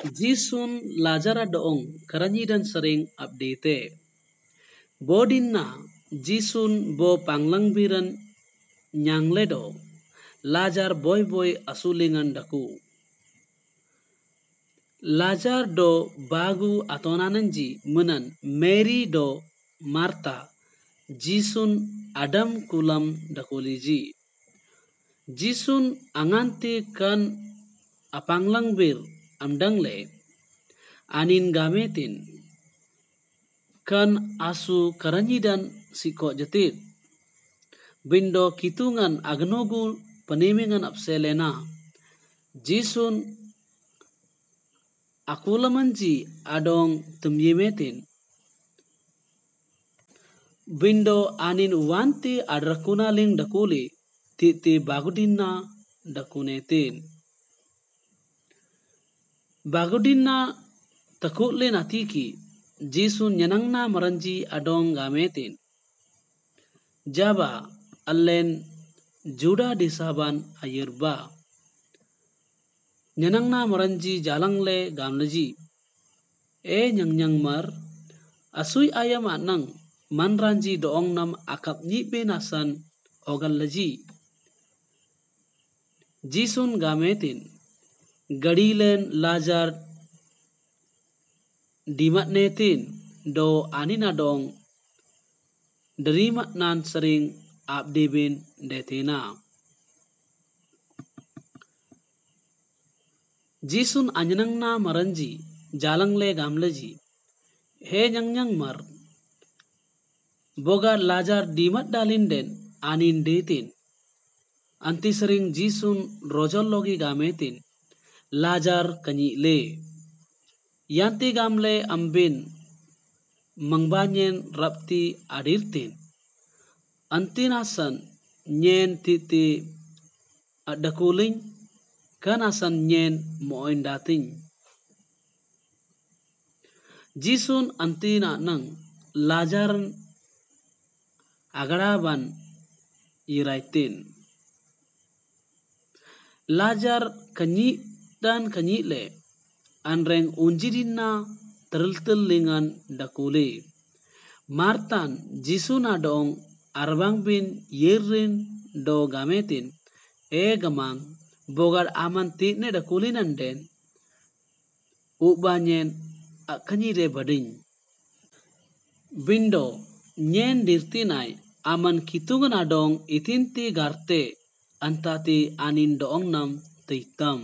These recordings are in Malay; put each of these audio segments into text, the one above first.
Jisun Lazara doong karanyi dan sering update. Bodinna Jisun bo panglangbiran nyangledo Lajar boy boy asulingan daku. Lajar do bagu atonananji menan Mary do Martha Jisun Adam kulam dakuliji. Jisun anganti kan apanglangbir amdangle anin gametin kan asu karanyidan siko jetit bindo kitungan agnogu penimingan apselena Jisun akulamanji adong temyemetin bindo anin wanti adrakunaling dakuli titi bagudina dakunetin bagudina takutlin atiki Jisun nyanangna maranji adong gametin jaba allen juda disaban ayirba nyanangna maranji jalangle gamleji nyang mar asui ayam anang manranji doong nam akap nyibe nasan ogalaji Jisun gametin gadilen Lajar dimat netin do anina dong derimat nan sering abdebin detina Jisun anyanangna maranji jalangle gamleji nyang mar boga Lajar dimat dalinden anin detin anti sering Jisun rojol logi gametin Lajar kanyile yanti gamle ambin mangbanyen rapti adirtin antinasan nyen titi adakuling kanasan nyen moin dating Jisun antina nang Lajaran agaraban iraitin Lajar kanyi dan kanyile anreng unjidina terltelingan dakule Martan Jisun adong arbang bin yerin do gametin gamang bogar aman titne dakulinan den ubanyen akanyire bading bindo nyen dirtinai aman kitungan adong itinti garte antati anin doong nam teitam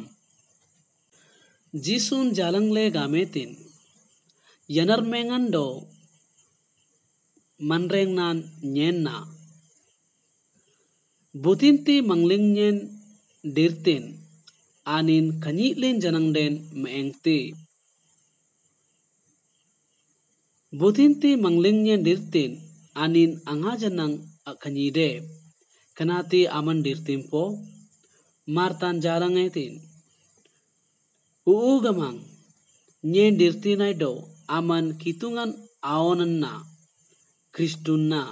Jisun jalangle gametin yanar mengando manreng nan nyen na butinti mangling nyen dirtin anin kanyilin janang den meengti butinti mangling nyen dirtin anin anga janang akanyide kanati aman dirtimpo Martan jalangetin gamang nyen dirtinai do aman kitungan aonan na Kristun na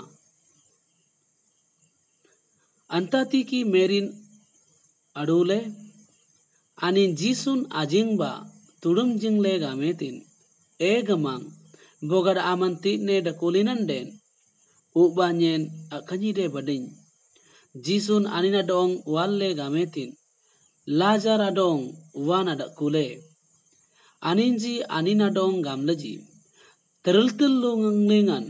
antatiki merin adule anin Jisun ajingba tudum jingle gametin gamang bogar aman titne dakulinan den ubanyen akanyide bading Jisun anina dong walle gametin Lajar adong wana dakule aninji anina dong gamleji terltelungan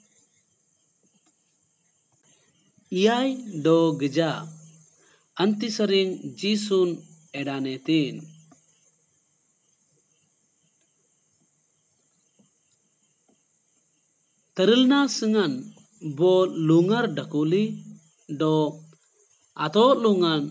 Iyai do geja anti sering Jisun edanetin terilna sengan bo lungar dakuli do ato lungan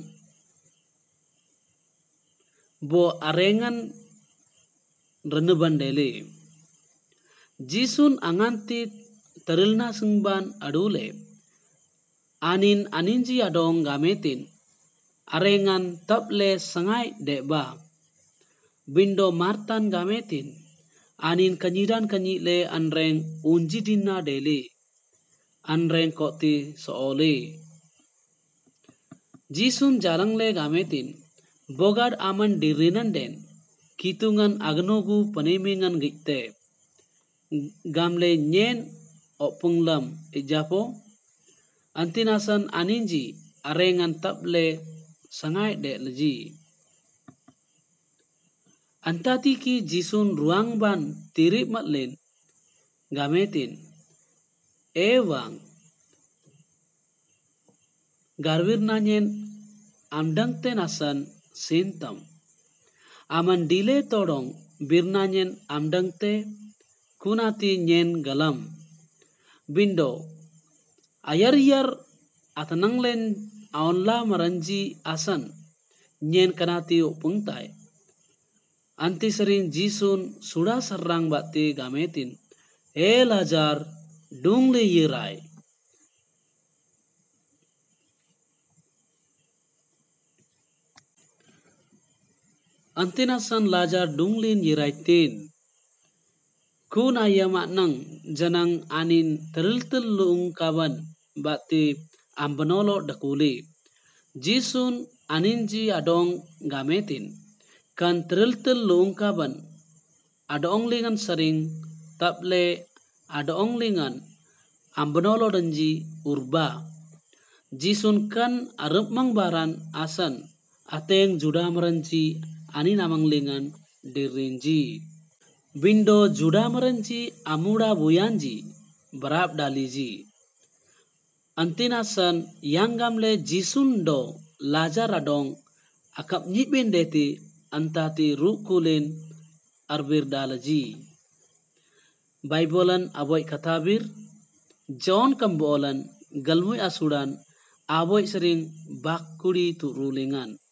bo arengan renebandele Jisun anganti terilna sengban adule anin aninji adong gametin arengan taple sangai deba bindo Martan gametin anin kanyidan kanyile anreng unjidina dele anreng koti soole Jisun jalangle gametin bogad aman dirinan den kitungan agnogu panimingan gite gamle nyen opunglam ijapo antinasan aninji arengan table sangai de leji antati ki jisun ruang ban tirip matlin gametin ewang garwir nanyen amdang tenasan sintam aman dile todong birnanyen amdang te kunati nyen galam bindo ayar atananglen aonla maranji asan nyen kanati upungtai anti sering jisun suda sarang bakti gametin Lazar dungli yirai antinasan Lazar dunglin yiraitin kun ayama nang janang anin teriltel luung kaban bakti ambanolo dakuli jisun aninji adong gametin kan teriltel luung kaban adong lingan sering table adong lingan ambanolo danji urba jisun kan arepmang baran asan ateng juda meranji ani namang lingan dirinji bindo juda meranji amuda buyanji berap daliji antinasan yang gamle jisun do Lazar adong akap nyibin deti antati rukulin arbir dalaji Baibolan aboy katabir John kambolan galmui asudan aboy sering bakuri tu rulingan